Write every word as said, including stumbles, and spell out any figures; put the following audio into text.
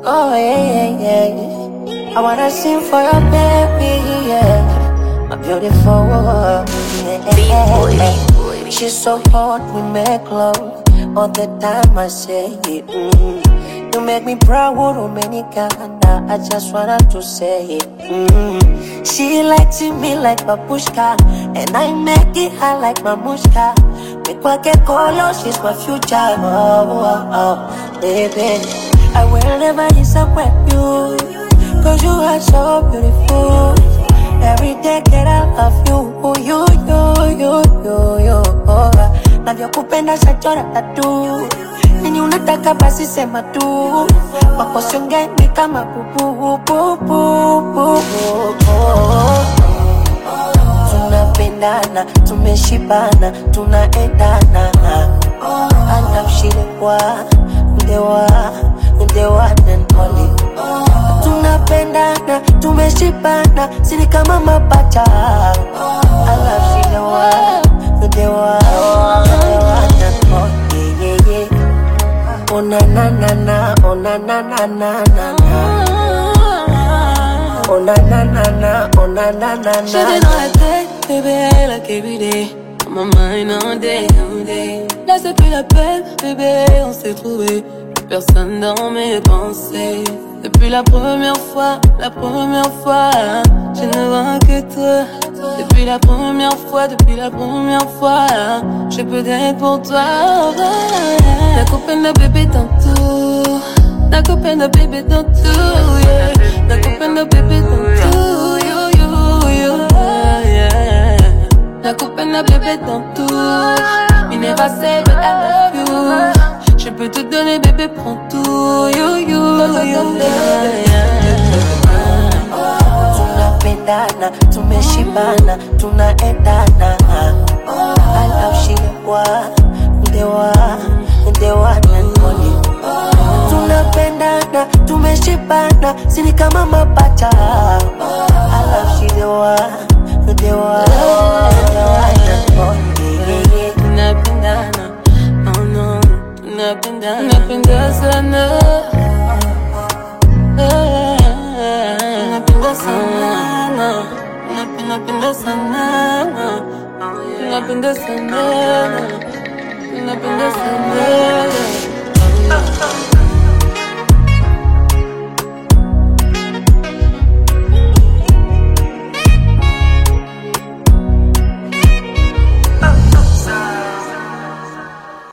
Oh yeah, yeah, yeah. I wanna sing for your baby, yeah. My beautiful, yeah. She's so hot, we make love all the time. I say it. Mm. You make me proud, Dominicana. I just wanna to say it. Mm. She likes me like babushka, and I make it high like mamushka. Make kwake kolo, she's my future. Oh, oh, oh, baby. I will never disappoint you, cause you are so beautiful. Every day that I love you, you, you, you, you, you. Oh, navyokupenda shachora tatu, nini unataka basi sema tu. Wako siongeni kama bubu, bubu, bubu. Tunapendana, tumeshibana, tunaendana. I love Shilekwa, Ndewa, Ndewa and Polly. Tunapendana, tumeshibana, sini kama mapacha. I love Shilekwa, Ndewa, Ndewa and Polly. Yeah, yeah. Oh na na na na, oh na na na na na. Oh na na na na, oh na na na na. J'étais dans la tête, bébé, like every day. On my mind all day, all day. Là c'est plus la peine, bébé, on s'est trouvé. Plus personne dans mes pensées. Depuis la première fois, la première fois, je ne vois que toi. Depuis la première fois, depuis la première fois, je peux être pour toi. La copine de bébé dans tout. La copine de bébé dans tout, yeah. La copine de bébé dans tout, yo, yo, yo, yeah. La copine de bébé dans tout. Me never say but I love you. Je peux te donner bébé, prends tout, yo, yo, yo, yeah. Tunapendana, tumeshibana, tunaendana. I love Shilekwa, Ndewa, Ndewa and Polly. Tunapendana, tumeshibana, sini kama mapacha. I love Shilekwa, Ndewa, Ndewa and Polly. Tunapendana, oh no, tunapendana, tunapenda sana. Tunapenda sana, tunapenda sana, tunapenda sana, tunapenda sana.